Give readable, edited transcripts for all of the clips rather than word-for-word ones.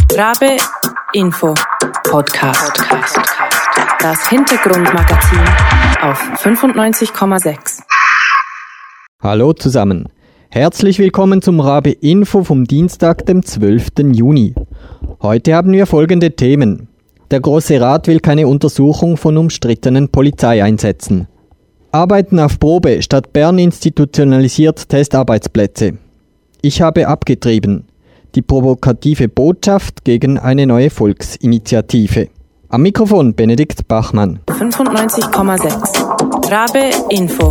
Rabe Info Podcast. Das Hintergrundmagazin auf 95,6. Hallo zusammen. Herzlich willkommen zum Rabe Info vom Dienstag, dem 12. Juni. Heute haben wir folgende Themen. Der Grosse Rat will keine Untersuchung von umstrittenen Polizeieinsätzen. Arbeiten auf Probe, Stadt Bern institutionalisiert Testarbeitsplätze. Ich habe abgetrieben. Die provokative Botschaft gegen eine neue Volksinitiative. Am Mikrofon Benedikt Bachmann. 95,6. Rabe Info.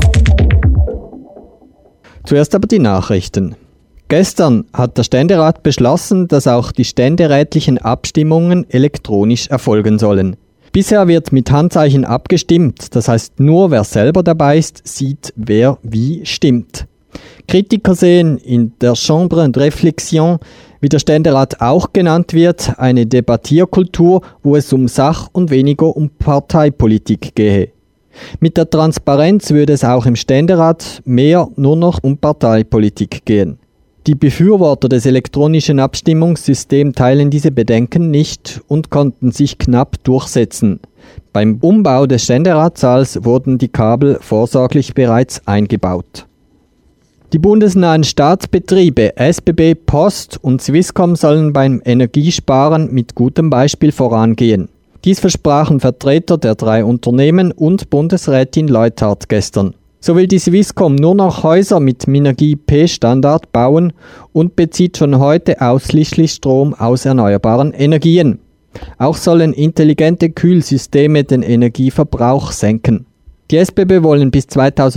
Zuerst aber die Nachrichten. Gestern hat der Ständerat beschlossen, dass auch die ständerätlichen Abstimmungen elektronisch erfolgen sollen. Bisher wird mit Handzeichen abgestimmt, das heißt nur wer selber dabei ist, sieht wer wie stimmt. Kritiker sehen in der Chambre de Réflexion, wie der Ständerat auch genannt wird, eine Debattierkultur, wo es um Sach- und weniger um Parteipolitik gehe. Mit der Transparenz würde es auch im Ständerat mehr nur noch um Parteipolitik gehen. Die Befürworter des elektronischen Abstimmungssystems teilen diese Bedenken nicht und konnten sich knapp durchsetzen. Beim Umbau des Ständeratssaals wurden die Kabel vorsorglich bereits eingebaut. Die bundesnahen Staatsbetriebe SBB, Post und Swisscom sollen beim Energiesparen mit gutem Beispiel vorangehen. Dies versprachen Vertreter der 3 Unternehmen und Bundesrätin Leuthard gestern. So will die Swisscom nur noch Häuser mit Minergie-P-Standard bauen und bezieht schon heute ausschließlich Strom aus erneuerbaren Energien. Auch sollen intelligente Kühlsysteme den Energieverbrauch senken. Die SBB wollen bis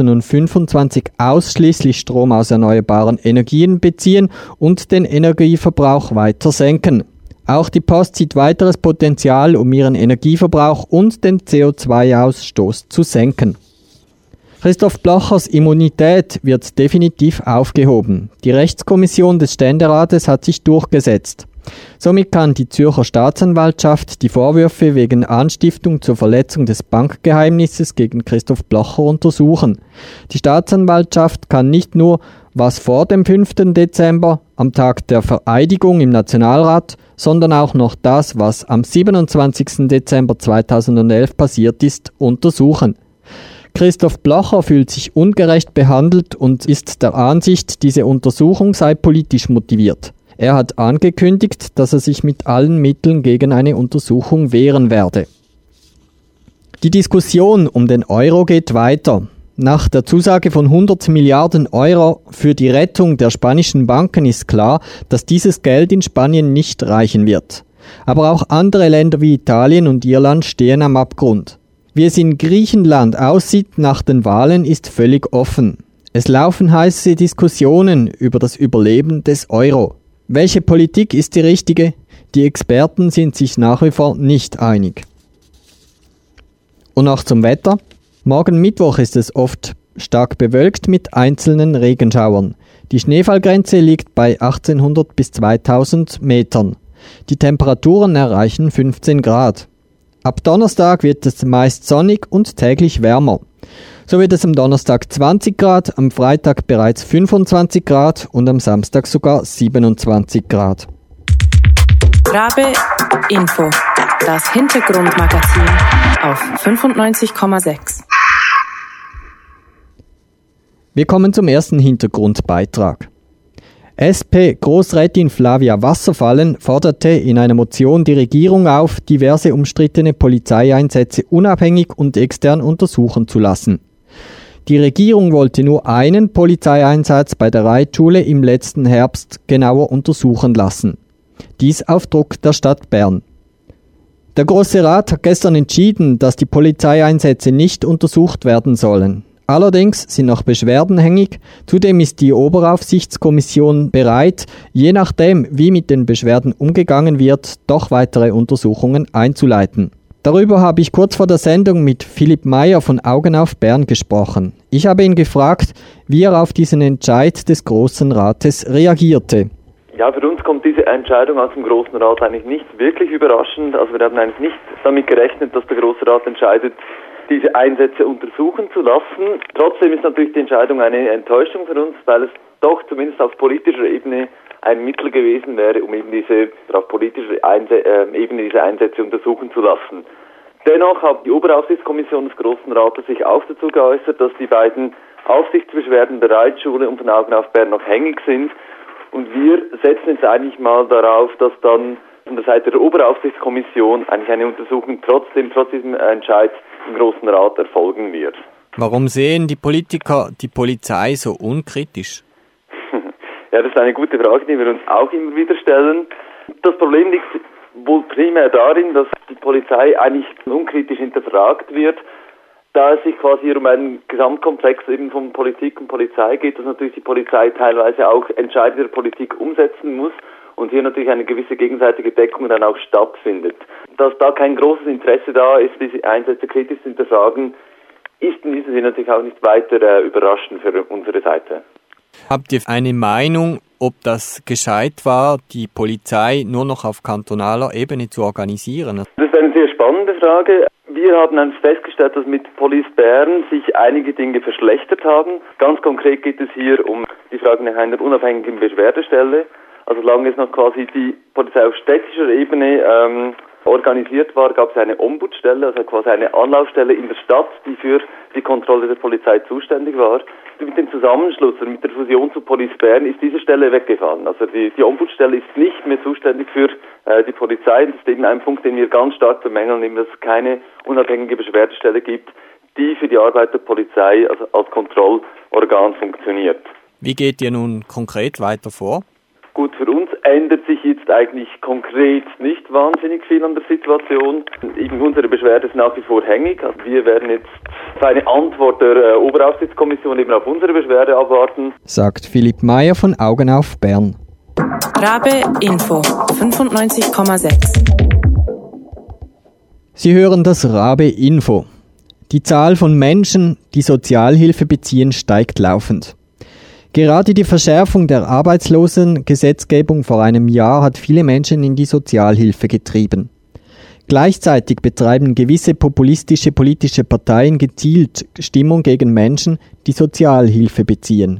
2025 ausschließlich Strom aus erneuerbaren Energien beziehen und den Energieverbrauch weiter senken. Auch die Post sieht weiteres Potenzial, um ihren Energieverbrauch und den CO2-Ausstoß zu senken. Christoph Blochers Immunität wird definitiv aufgehoben. Die Rechtskommission des Ständerates hat sich durchgesetzt. Somit kann die Zürcher Staatsanwaltschaft die Vorwürfe wegen Anstiftung zur Verletzung des Bankgeheimnisses gegen Christoph Blocher untersuchen. Die Staatsanwaltschaft kann nicht nur, was vor dem 5. Dezember, am Tag der Vereidigung im Nationalrat, sondern auch noch das, was am 27. Dezember 2011 passiert ist, untersuchen. Christoph Blocher fühlt sich ungerecht behandelt und ist der Ansicht, diese Untersuchung sei politisch motiviert. Er hat angekündigt, dass er sich mit allen Mitteln gegen eine Untersuchung wehren werde. Die Diskussion um den Euro geht weiter. Nach der Zusage von 100 Milliarden Euro für die Rettung der spanischen Banken ist klar, dass dieses Geld in Spanien nicht reichen wird. Aber auch andere Länder wie Italien und Irland stehen am Abgrund. Wie es in Griechenland aussieht nach den Wahlen, ist völlig offen. Es laufen heiße Diskussionen über das Überleben des Euro. Welche Politik ist die richtige? Die Experten sind sich nach wie vor nicht einig. Und noch zum Wetter. Morgen Mittwoch ist es oft stark bewölkt mit einzelnen Regenschauern. Die Schneefallgrenze liegt bei 1800 bis 2000 Metern. Die Temperaturen erreichen 15 Grad. Ab Donnerstag wird es meist sonnig und täglich wärmer. So wird es am Donnerstag 20 Grad, am Freitag bereits 25 Grad und am Samstag sogar 27 Grad. Rabe Info. Das Hintergrundmagazin auf 95,6. Wir kommen zum ersten Hintergrundbeitrag. SP-Großrätin Flavia Wasserfallen forderte in einer Motion die Regierung auf, diverse umstrittene Polizeieinsätze unabhängig und extern untersuchen zu lassen. Die Regierung wollte nur einen Polizeieinsatz bei der Reitschule im letzten Herbst genauer untersuchen lassen. Dies auf Druck der Stadt Bern. Der Grosse Rat hat gestern entschieden, dass die Polizeieinsätze nicht untersucht werden sollen. Allerdings sind noch Beschwerden hängig. Zudem ist die Oberaufsichtskommission bereit, je nachdem, wie mit den Beschwerden umgegangen wird, doch weitere Untersuchungen einzuleiten. Darüber habe ich kurz vor der Sendung mit Philipp Meyer von Augen auf Bern gesprochen. Ich habe ihn gefragt, wie er auf diesen Entscheid des Grossen Rates reagierte. Ja, für uns kommt diese Entscheidung aus dem Grossen Rat eigentlich nicht wirklich überraschend. Also wir haben eigentlich nicht damit gerechnet, dass der Grosse Rat entscheidet, diese Einsätze untersuchen zu lassen. Trotzdem ist natürlich die Entscheidung eine Enttäuschung für uns, weil es doch zumindest auf politischer Ebene ein Mittel gewesen wäre, um eben auf politischer Ebene diese Einsätze untersuchen zu lassen. Dennoch hat die Oberaufsichtskommission des Grossen Rates sich auch dazu geäußert, dass die beiden Aufsichtsbeschwerden der Reitschule und von Augen auf Bern noch hängig sind. Und wir setzen jetzt eigentlich mal darauf, dass dann von der Seite der Oberaufsichtskommission eigentlich eine Untersuchung trotz diesem Entscheid im Grossen Rat erfolgen wird. Warum sehen die Politiker die Polizei so unkritisch? Ja, das ist eine gute Frage, die wir uns auch immer wieder stellen. Das Problem liegt wohl primär darin, dass die Polizei eigentlich unkritisch hinterfragt wird, da es sich quasi um einen Gesamtkomplex eben von Politik und Polizei geht, dass natürlich die Polizei teilweise auch Entscheidungen der Politik umsetzen muss und hier natürlich eine gewisse gegenseitige Deckung dann auch stattfindet. Dass da kein großes Interesse da ist, diese Einsätze kritisch zu hinterfragen, ist in diesem Sinne natürlich auch nicht weiter überraschend für unsere Seite. Habt ihr eine Meinung, ob das gescheit war, die Polizei nur noch auf kantonaler Ebene zu organisieren? Das ist eine sehr spannende Frage. Wir haben festgestellt, dass mit Police Bern sich einige Dinge verschlechtert haben. Ganz konkret geht es hier um die Frage nach einer unabhängigen Beschwerdestelle. Also solange es noch quasi die Polizei auf städtischer Ebene organisiert war, gab es eine Ombudsstelle, also quasi eine Anlaufstelle in der Stadt, die für die Kontrolle der Polizei zuständig war. Mit dem Zusammenschluss und mit der Fusion zu Police Bern ist diese Stelle weggefallen. Also die Ombudsstelle ist nicht mehr zuständig für die Polizei. Das ist eben ein Punkt, den wir ganz stark bemängeln, nämlich dass es keine unabhängige Beschwerdestelle gibt, die für die Arbeit der Polizei also als Kontrollorgan funktioniert. Wie geht ihr nun konkret weiter vor? Gut, für uns ändert sich jetzt eigentlich konkret nicht wahnsinnig viel an der Situation. Eben unsere Beschwerde ist nach wie vor hängig. Also wir werden jetzt eine Antwort der Oberaufsichtskommission eben auf unsere Beschwerde abwarten. Sagt Philipp Meyer von Augen auf Bern. Rabe Info 95,6. Sie hören das Rabe Info. Die Zahl von Menschen, die Sozialhilfe beziehen, steigt laufend. Gerade die Verschärfung der Arbeitslosengesetzgebung vor einem Jahr hat viele Menschen in die Sozialhilfe getrieben. Gleichzeitig betreiben gewisse populistische politische Parteien gezielt Stimmung gegen Menschen, die Sozialhilfe beziehen.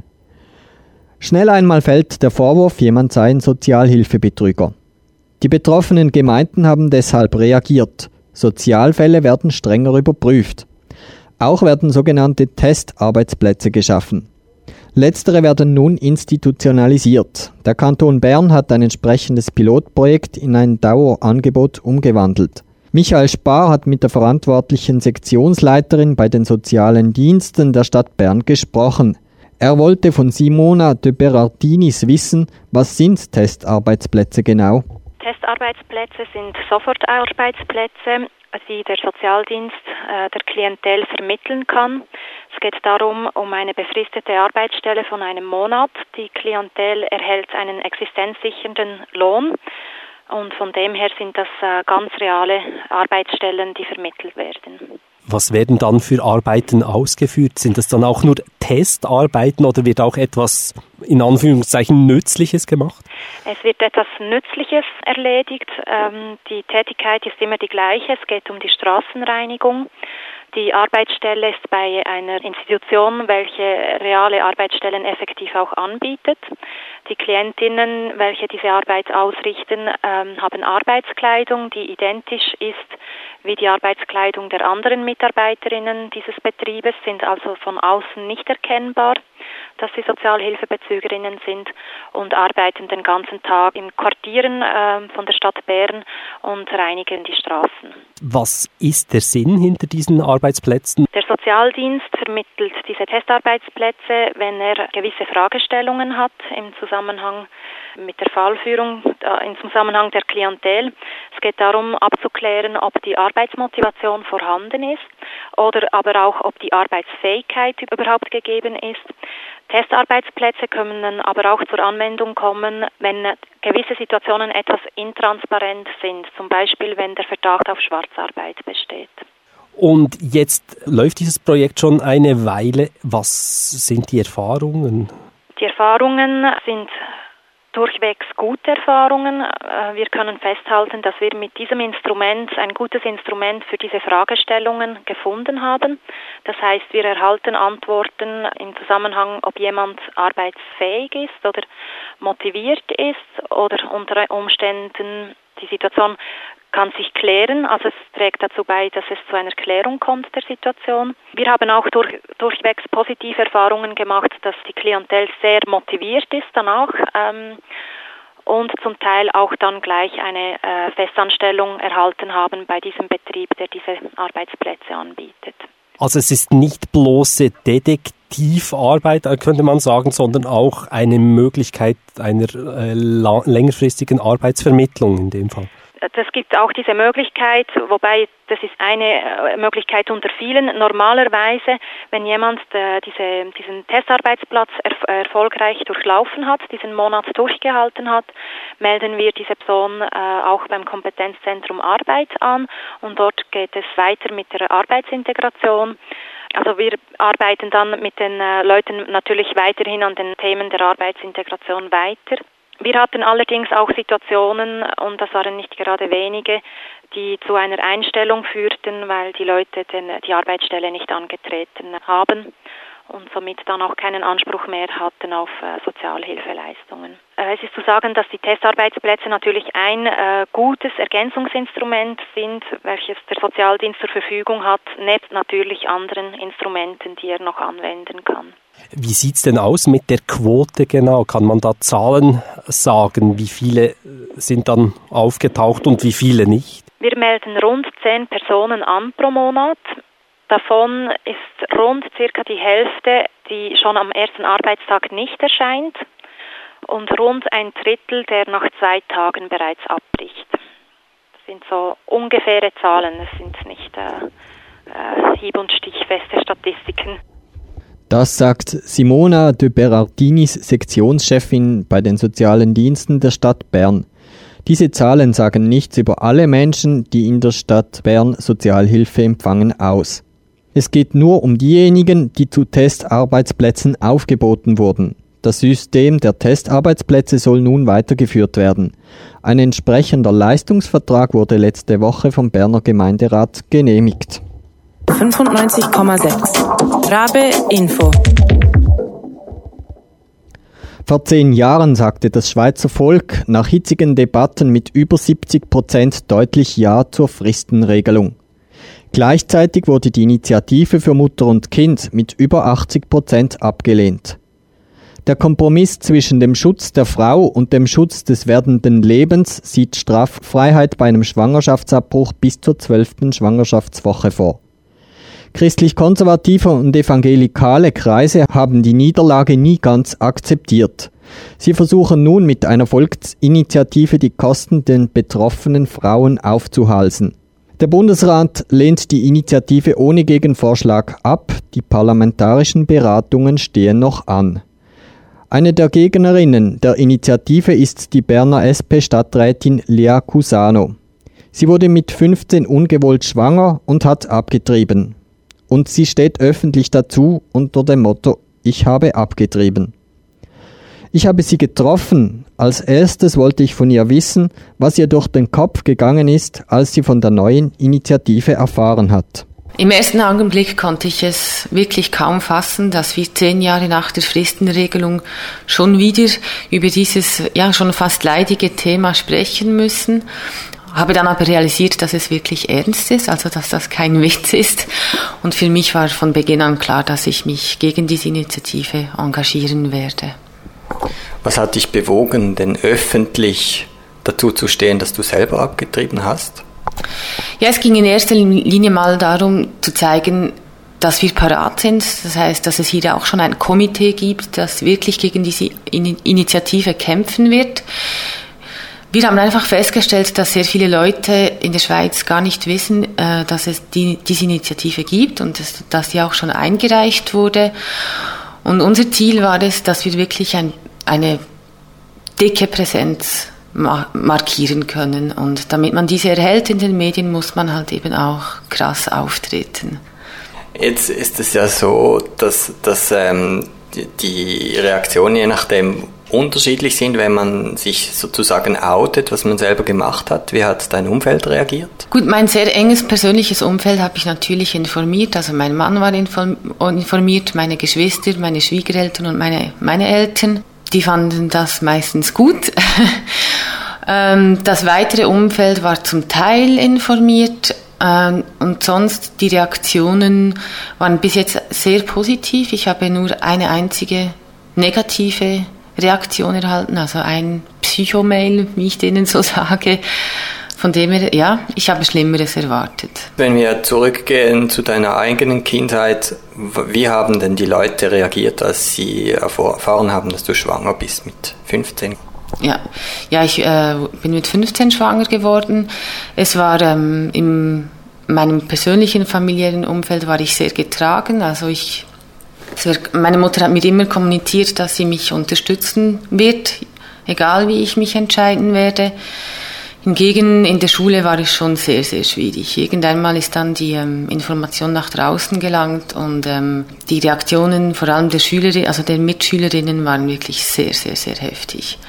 Schnell einmal fällt der Vorwurf, jemand sei ein Sozialhilfebetrüger. Die betroffenen Gemeinden haben deshalb reagiert. Sozialfälle werden strenger überprüft. Auch werden sogenannte Testarbeitsplätze geschaffen. Letztere werden nun institutionalisiert. Der Kanton Bern hat ein entsprechendes Pilotprojekt in ein Dauerangebot umgewandelt. Michael Spar hat mit der verantwortlichen Sektionsleiterin bei den sozialen Diensten der Stadt Bern gesprochen. Er wollte von Simona de Berardinis wissen, was sind Testarbeitsplätze genau? Testarbeitsplätze sind Sofortarbeitsplätze, die der Sozialdienst der Klientel vermitteln kann. Es geht darum, um eine befristete Arbeitsstelle von einem Monat. Die Klientel erhält einen existenzsichernden Lohn und von dem her sind das ganz reale Arbeitsstellen, die vermittelt werden. Was werden dann für Arbeiten ausgeführt? Sind das dann auch nur Testarbeiten oder wird auch etwas, in Anführungszeichen, Nützliches gemacht? Es wird etwas Nützliches erledigt. Die Tätigkeit ist immer die gleiche. Es geht um die Straßenreinigung. Die Arbeitsstelle ist bei einer Institution, welche reale Arbeitsstellen effektiv auch anbietet. Die Klientinnen, welche diese Arbeit ausrichten, haben Arbeitskleidung, die identisch ist wie die Arbeitskleidung der anderen Mitarbeiterinnen dieses Betriebes, sind also von außen nicht erkennbar, dass sie Sozialhilfebezügerinnen sind und arbeiten den ganzen Tag in Quartieren von der Stadt Bern und reinigen die Straßen. Was ist der Sinn hinter diesen Arbeitsplätzen? Der Sozialdienst vermittelt diese Testarbeitsplätze, wenn er gewisse Fragestellungen hat im Zusammenhang mit der Fallführung, im Zusammenhang der Klientel. Es geht darum, abzuklären, ob die Arbeitsmotivation vorhanden ist oder aber auch, ob die Arbeitsfähigkeit überhaupt gegeben ist. Testarbeitsplätze können dann aber auch zur Anwendung kommen, wenn gewisse Situationen etwas intransparent sind, zum Beispiel wenn der Verdacht auf Schwarzarbeit besteht. Und jetzt läuft dieses Projekt schon eine Weile. Was sind die Erfahrungen? Die Erfahrungen sind durchwegs gute Erfahrungen. Wir können festhalten, dass wir mit diesem Instrument ein gutes Instrument für diese Fragestellungen gefunden haben. Das heißt, wir erhalten Antworten im Zusammenhang, ob jemand arbeitsfähig ist oder motiviert ist oder unter Umständen die Situation kann sich klären, also es trägt dazu bei, dass es zu einer Klärung kommt der Situation. Wir haben auch durchwegs positive Erfahrungen gemacht, dass die Klientel sehr motiviert ist danach und zum Teil auch dann gleich eine Festanstellung erhalten haben bei diesem Betrieb, der diese Arbeitsplätze anbietet. Also es ist nicht bloße Detektivarbeit, könnte man sagen, sondern auch eine Möglichkeit einer längerfristigen Arbeitsvermittlung in dem Fall. Das gibt auch diese Möglichkeit, wobei das ist eine Möglichkeit unter vielen. Normalerweise, wenn jemand diesen Testarbeitsplatz erfolgreich durchlaufen hat, diesen Monat durchgehalten hat, melden wir diese Person auch beim Kompetenzzentrum Arbeit an und dort geht es weiter mit der Arbeitsintegration. Also wir arbeiten dann mit den Leuten natürlich weiterhin an den Themen der Arbeitsintegration weiter. Wir hatten allerdings auch Situationen, und das waren nicht gerade wenige, die zu einer Einstellung führten, weil die Leute die Arbeitsstelle nicht angetreten haben und somit dann auch keinen Anspruch mehr hatten auf Sozialhilfeleistungen. Es ist zu sagen, dass die Testarbeitsplätze natürlich ein gutes Ergänzungsinstrument sind, welches der Sozialdienst zur Verfügung hat, nebst natürlich anderen Instrumenten, die er noch anwenden kann. Wie sieht's denn aus mit der Quote genau? Kann man da Zahlen sagen? Wie viele sind dann aufgetaucht und wie viele nicht? Wir melden rund 10 Personen an pro Monat. Davon ist rund circa die Hälfte, die schon am ersten Arbeitstag nicht erscheint und rund ein Drittel, der nach 2 Tagen bereits abbricht. Das sind so ungefähre Zahlen, das sind nicht hieb- und stichfeste Statistiken. Das sagt Simona de Berardinis, Sektionschefin bei den sozialen Diensten der Stadt Bern. Diese Zahlen sagen nichts über alle Menschen, die in der Stadt Bern Sozialhilfe empfangen, aus. Es geht nur um diejenigen, die zu Testarbeitsplätzen aufgeboten wurden. Das System der Testarbeitsplätze soll nun weitergeführt werden. Ein entsprechender Leistungsvertrag wurde letzte Woche vom Berner Gemeinderat genehmigt. 95,6 Rabe Info. Vor 10 Jahren sagte das Schweizer Volk nach hitzigen Debatten mit über 70% deutlich Ja zur Fristenregelung. Gleichzeitig wurde die Initiative für Mutter und Kind mit über 80% abgelehnt. Der Kompromiss zwischen dem Schutz der Frau und dem Schutz des werdenden Lebens sieht Straffreiheit bei einem Schwangerschaftsabbruch bis zur 12. Schwangerschaftswoche vor. Christlich-konservative und evangelikale Kreise haben die Niederlage nie ganz akzeptiert. Sie versuchen nun mit einer Volksinitiative die Kosten den betroffenen Frauen aufzuhalsen. Der Bundesrat lehnt die Initiative ohne Gegenvorschlag ab, die parlamentarischen Beratungen stehen noch an. Eine der Gegnerinnen der Initiative ist die Berner SP-Stadträtin Lea Cusano. Sie wurde mit 15 ungewollt schwanger und hat abgetrieben. Und sie steht öffentlich dazu unter dem Motto: Ich habe abgetrieben. Ich habe sie getroffen. Als erstes wollte ich von ihr wissen, was ihr durch den Kopf gegangen ist, als sie von der neuen Initiative erfahren hat. Im ersten Augenblick konnte ich es wirklich kaum fassen, dass wir 10 Jahre nach der Fristenregelung schon wieder über dieses schon fast leidige Thema sprechen müssen. Habe dann aber realisiert, dass es wirklich ernst ist, also dass das kein Witz ist. Und für mich war von Beginn an klar, dass ich mich gegen diese Initiative engagieren werde. Was hat dich bewogen, denn öffentlich dazu zu stehen, dass du selber abgetrieben hast? Ja, es ging in erster Linie mal darum zu zeigen, dass wir parat sind. Das heißt, dass es hier auch schon ein Komitee gibt, das wirklich gegen diese Initiative kämpfen wird. Wir haben einfach festgestellt, dass sehr viele Leute in der Schweiz gar nicht wissen, dass es diese Initiative gibt und dass die auch schon eingereicht wurde. Und unser Ziel war es, dass wir wirklich eine dicke Präsenz markieren können. Und damit man diese erhält in den Medien, muss man halt eben auch krass auftreten. Jetzt ist es ja so, dass die Reaktion, je nachdem, unterschiedlich sind, wenn man sich sozusagen outet, was man selber gemacht hat. Wie hat dein Umfeld reagiert? Gut, mein sehr enges persönliches Umfeld habe ich natürlich informiert. Also mein Mann war informiert, meine Geschwister, meine Schwiegereltern und meine Eltern. Die fanden das meistens gut. Das weitere Umfeld war zum Teil informiert. Und sonst, die Reaktionen waren bis jetzt sehr positiv. Ich habe nur eine einzige negative Reaktion erhalten, also ein Psychomail, wie ich denen so sage. Von dem her, ja, ich habe Schlimmeres erwartet. Wenn wir zurückgehen zu deiner eigenen Kindheit, wie haben denn die Leute reagiert, als sie erfahren haben, dass du schwanger bist mit 15? Ja, ich bin mit 15 schwanger geworden. Es war in meinem persönlichen familiären Umfeld war ich sehr getragen. Also meine Mutter hat mir immer kommuniziert, dass sie mich unterstützen wird, egal wie ich mich entscheiden werde. Hingegen in der Schule war es schon sehr, sehr schwierig. Irgendwann ist dann die Information nach draußen gelangt und die Reaktionen vor allem der Mitschülerinnen waren wirklich sehr, sehr, sehr heftig.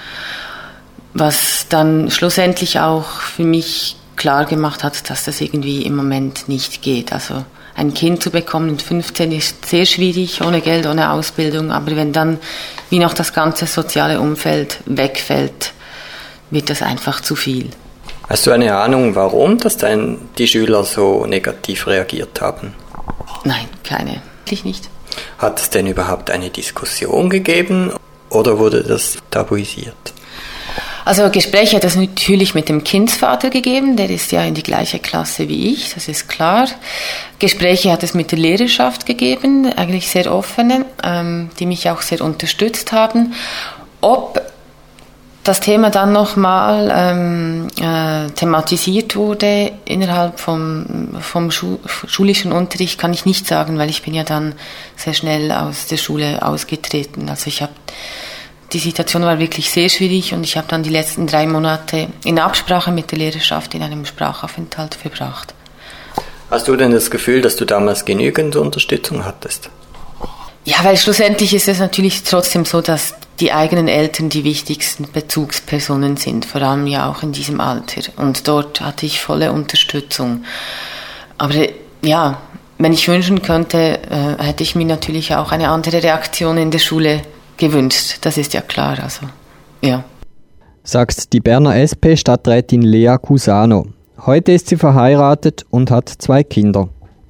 Was dann schlussendlich auch für mich klar gemacht hat, dass das irgendwie im Moment nicht geht. Also ein Kind zu bekommen mit 15 ist sehr schwierig, ohne Geld, ohne Ausbildung. Aber wenn dann wie noch das ganze soziale Umfeld wegfällt, wird das einfach zu viel. Hast du eine Ahnung, warum dass die Schüler so negativ reagiert haben? Nein, keine. Wirklich nicht. Hat es denn überhaupt eine Diskussion gegeben oder wurde das tabuisiert? Also Gespräche hat es natürlich mit dem Kindsvater gegeben, der ist ja in die gleiche Klasse wie ich, das ist klar. Gespräche hat es mit der Lehrerschaft gegeben, eigentlich sehr offene, die mich auch sehr unterstützt haben. Ob das Thema dann nochmal thematisiert wurde innerhalb vom schulischen Unterricht, kann ich nicht sagen, weil ich bin ja dann sehr schnell aus der Schule ausgetreten. Also die Situation war wirklich sehr schwierig und ich habe dann die letzten 3 Monate in Absprache mit der Lehrerschaft in einem Sprachaufenthalt verbracht. Hast du denn das Gefühl, dass du damals genügend Unterstützung hattest? Ja, weil schlussendlich ist es natürlich trotzdem so, dass die eigenen Eltern die wichtigsten Bezugspersonen sind, vor allem ja auch in diesem Alter. Und dort hatte ich volle Unterstützung. Aber ja, wenn ich wünschen könnte, hätte ich mir natürlich auch eine andere Reaktion in der Schule gewünscht, das ist ja klar, also, ja. Sagt die Berner SP-Stadträtin Lea Cusano. Heute ist sie verheiratet und hat 2 Kinder.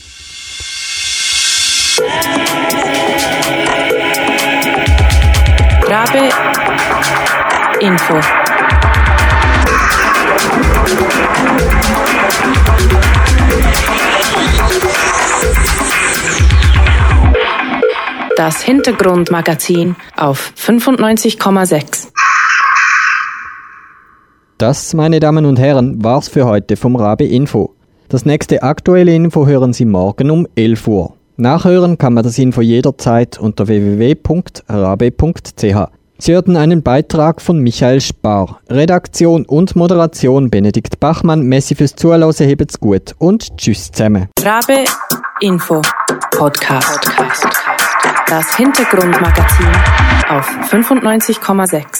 Rabe Info. Das Hintergrundmagazin auf 95,6. Das, meine Damen und Herren, war's für heute vom Rabe Info. Das nächste aktuelle Info hören Sie morgen um 11 Uhr. Nachhören kann man das Info jederzeit unter www.rabe.ch. Sie hörten einen Beitrag von Michael Spar. Redaktion und Moderation Benedikt Bachmann. Messi fürs Zuhören, hebt's gut und tschüss zusammen. Rabe Info Podcast. Das Hintergrundmagazin auf 95,6.